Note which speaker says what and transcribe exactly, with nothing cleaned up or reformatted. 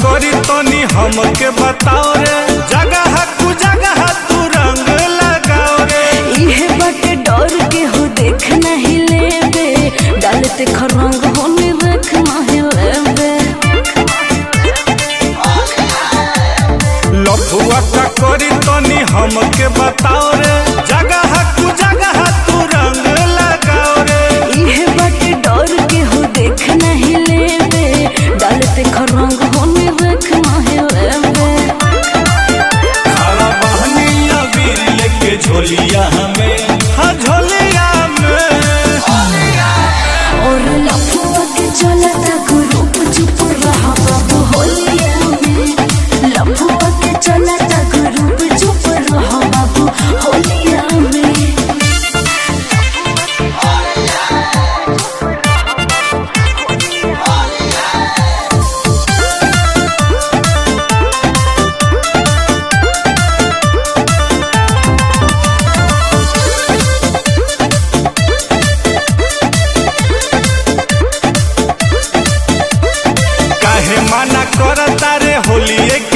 Speaker 1: करी तनी हमके बताओ रे, जगह कु जगह तू रंग लगाओ रे।
Speaker 2: इहे बाटे डर के हो देख नहीं लेबे, डालते खरंग होने देख नहीं लेबे।
Speaker 1: लफुआ का करी तनी हमके बताओ रे, जगह कु जगह तू रंग लगाओ रे।
Speaker 2: इहे बाटे डर के हो देख नहीं लेबे, डालते खरंग होने देख नहीं लेबे।
Speaker 1: खाला बहनी अबीर लेके झोलिया हमें, हाँ झोलिया में।
Speaker 2: और लफुआ के चलता ग्रुप चुप रहा बाबू होलिया में। लफुआ के चलता ग्रुप चुप रहा बाबू होलिया में।
Speaker 1: काहे माना करता रे होलिए